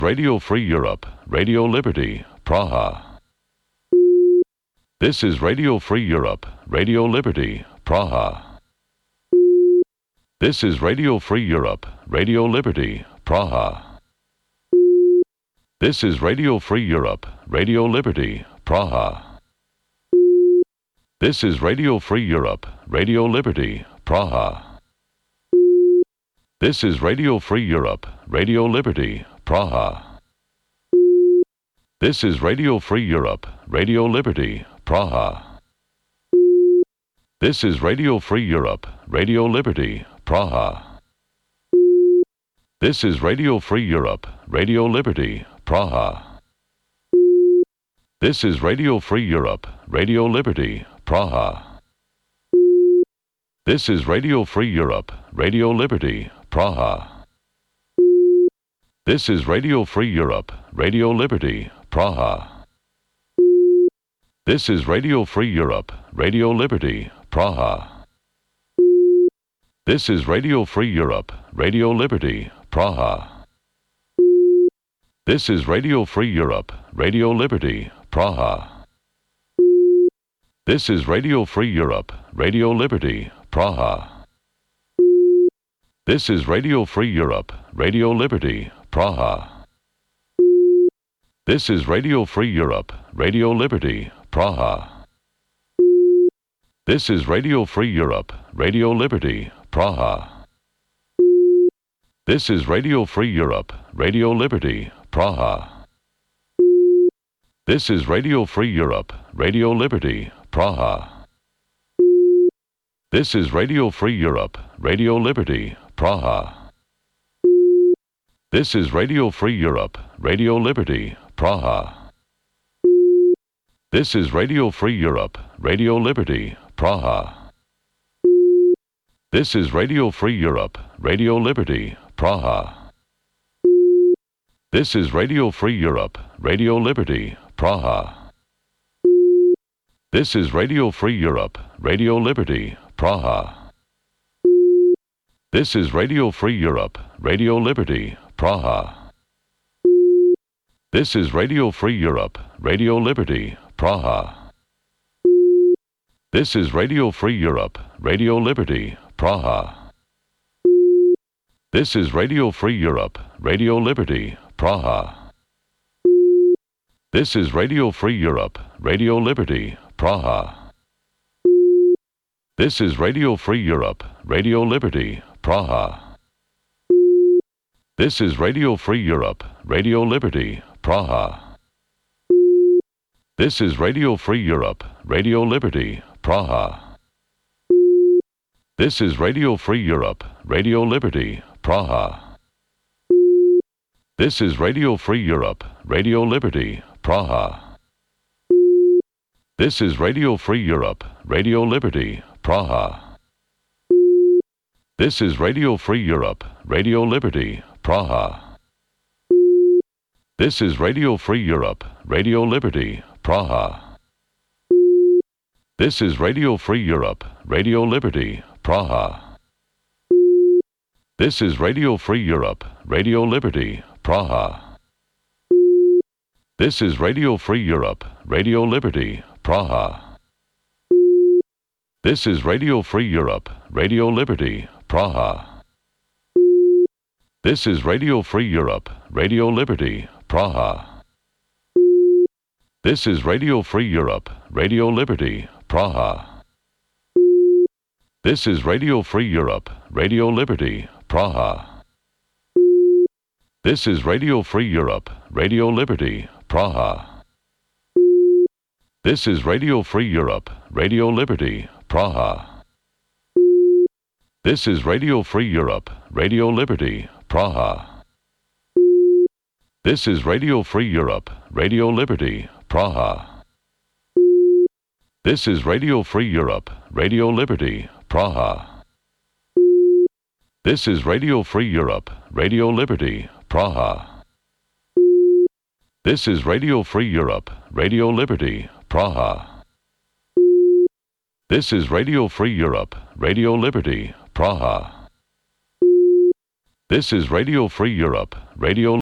Radio Free Europe, Radio Liberty, Praha. This is Radio Free Europe, Radio Liberty, Praha. This is Radio Free Europe, Radio Liberty, Praha. This is Radio Free Europe, Radio Liberty, Praha. This is Radio Free Europe, Radio Liberty, Praha. This is Radio Free Europe, Radio Liberty, Praha. This is Radio Free Europe, Radio Liberty, Praha. This is Radio Free Europe, Radio Liberty, Praha. This is Radio Free Europe, Radio Liberty, Praha. This is Radio Free Europe, Radio Liberty, Praha. This is Radio Free Europe, Radio Liberty, Praha. This is Radio Free Europe, Radio Liberty, Praha. This is Radio Free Europe, Radio Liberty, Praha. This is Radio Free Europe, Radio Liberty, Praha. This is Radio Free Europe, Radio Liberty, Praha. This is Radio Free Europe, Radio Liberty, Praha. This is Radio Free Europe, Radio Liberty, Praha. This is Radio Free Europe, Radio Liberty, Praha. This is Radio Free Europe, Radio Liberty, Praha. This is Radio Free Europe, Radio Liberty, Praha. This is Radio Free Europe, Radio Liberty, Praha. This is Radio Free Europe, Radio Liberty, Praha. This is Radio Free Europe, Radio Liberty, Praha. This is Radio Free Europe, Radio Liberty, Praha. This is Radio Free Europe, Radio Liberty, Praha. This is Radio Free Europe, Radio Liberty, Praha. This is Radio Free Europe, Radio Liberty, Praha. This is Radio Free Europe, Radio Liberty, Praha. This is Radio Free Europe, Radio Liberty, Praha. This is Radio Free Europe, Radio Liberty, Praha. This is Radio Free Europe, Radio Liberty, Praha. This is Radio Free Europe, Radio Liberty, Praha. This is Radio Free Europe, Radio Liberty, Praha. This is Radio Free Europe, Radio Liberty, Praha. This is Radio Free Europe, Radio Liberty, Praha. This is Radio Free Europe, Radio Liberty, Praha. This is Radio Free Europe, Radio Liberty, Praha. This is Radio Free Europe, Radio Liberty, Praha. This is Radio Free Europe, Radio Liberty, Praha. This is Radio Free Europe, Radio Liberty, Praha. This is Radio Free Europe, Radio Liberty, Praha. This is Radio Free Europe, Radio Liberty, Praha. This is Radio Free Europe, Radio Liberty, Praha. This is Radio Free Europe, Radio Liberty, Praha. This is Radio Free Europe, Radio Liberty, Praha. This is Radio Free Europe, Radio Liberty, Praha. This is Radio Free Europe, Radio Liberty, Praha. This is Radio Free Europe, Radio Liberty, Praha. This is Radio Free Europe, Radio Liberty, Praha. This is Radio Free Europe, Radio Liberty, Praha. This is Radio Free Europe, Radio Liberty, Praha. This is Radio Free Europe, Radio Liberty, Praha. This is Radio Free Europe, Radio Liberty, Praha. This is Radio Free Europe, Radio Liberty, Praha. This is Radio Free Europe, Radio Liberty, Praha. This is Radio Free Europe, Radio